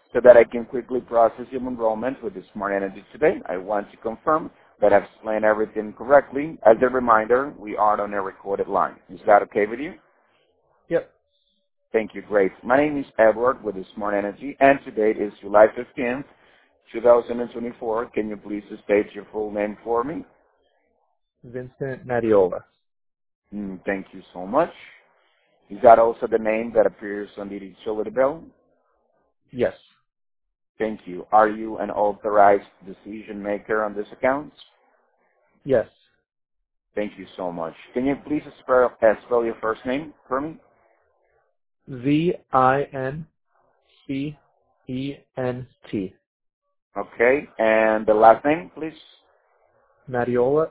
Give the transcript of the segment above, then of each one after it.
So that I can quickly process your enrollment with the Smart Energy today, I want to confirm that I've explained everything correctly. As a reminder, we are on a recorded line. Is that okay with you? Yep. Thank you. Great. My name is Edward with the Smart Energy, and today is July 15th, 2024. Can you please state your full name for me? Vincent Madiola. Thank you so much. Is that also the name that appears on the utility bill? Yes. Thank you. Are you an authorized decision maker on this account? Yes. Thank you so much. Can you please spell your first name for me? Vincent. Okay. And the last name, please? Madiola,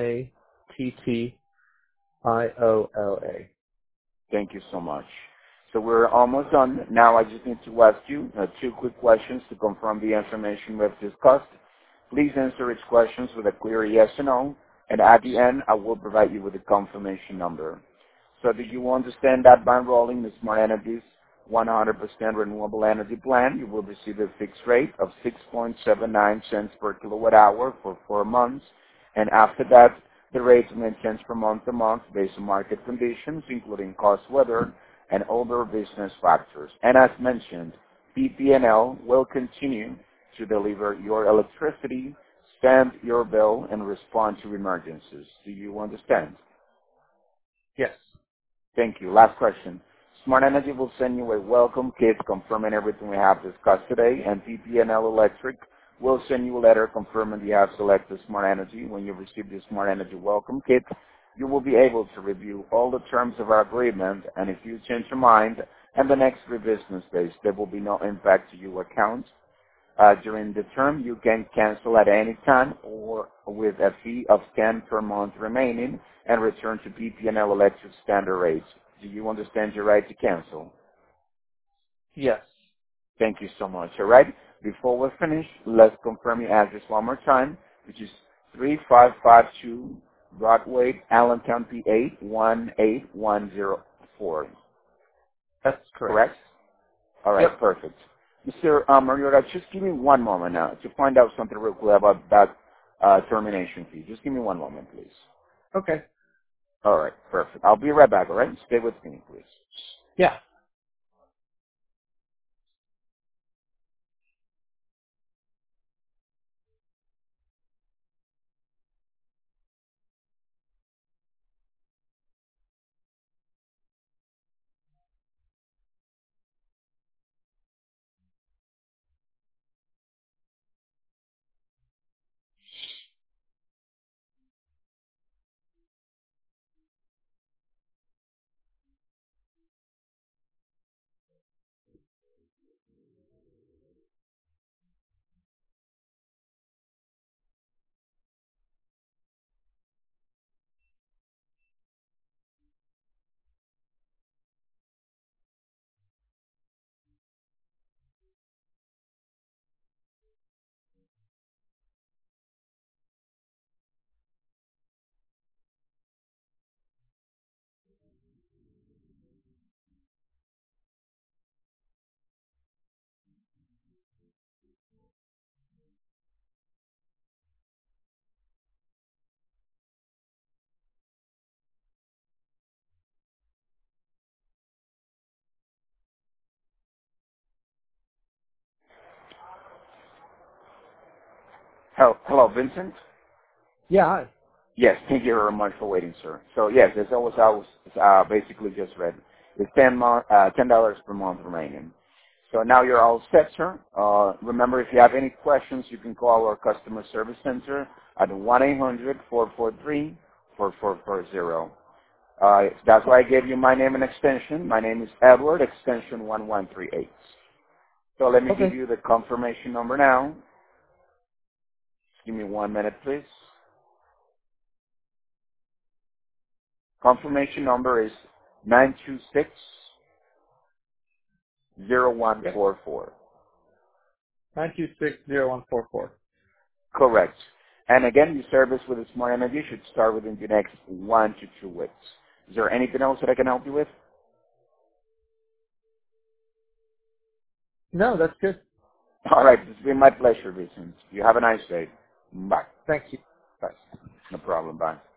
Mattiola. Thank you so much. So we're almost done. Now I just need to ask you two quick questions to confirm the information we've discussed. Please answer each questions with a clear yes or no, and at the end I will provide you with a confirmation number. So do you understand that by enrolling in Smart Energy's 100% renewable energy plan, you will receive a fixed rate of 6.79 cents per kilowatt hour for 4 months, and after that, the rates may change from month to month based on market conditions, including cost, weather, and other business factors. And as mentioned, PPNL will continue to deliver your electricity, send your bill, and respond to emergencies. Do you understand? Yes. Thank you. Last question. Smart Energy will send you a welcome kit confirming everything we have discussed today, and PPNL Electric will send you a letter confirming you have selected Smart Energy. When you receive the Smart Energy welcome kit, you will be able to review all the terms of our agreement, and if you change your mind, and the next 3 business days, there will be no impact to your account. During the term, you can cancel at any time or with a fee of 10 per month remaining and return to PPNL Electric standard rates. Do you understand your right to cancel? Yes. Thank you so much. All right. Before we finish, let's confirm your address one more time, which is 3552 Broadway, Allentown, PA 18104. That's correct. Correct? All right. Yep. Perfect. Mr. Mariota, just give me one moment now to find out something real quick about that termination fee. Just give me one moment, please. Okay. All right. Perfect. I'll be right back. All right. Stay with me, please. Yeah. Hello, Vincent? Yeah. Hi. Yes, thank you very much for waiting, sir. So yes, as always, I was basically just read. It's $10 per month remaining. So now you're all set, sir. Remember, if you have any questions, you can call our customer service center at 1-800-443-4440. That's why I gave you my name and extension. My name is Edward, extension 1138. So let me give Okay. you the confirmation number now. Just give me 1 minute, please. Confirmation number is 926 Yep. 0144. 9260144. Correct. And again, your service with the Smart Energy should start within the next 1 to 2 weeks. Is there anything else that I can help you with? No, that's good. All right. It's been my pleasure, Vincent. You have a nice day. Bye. Thank you. Bye. No problem. Bye.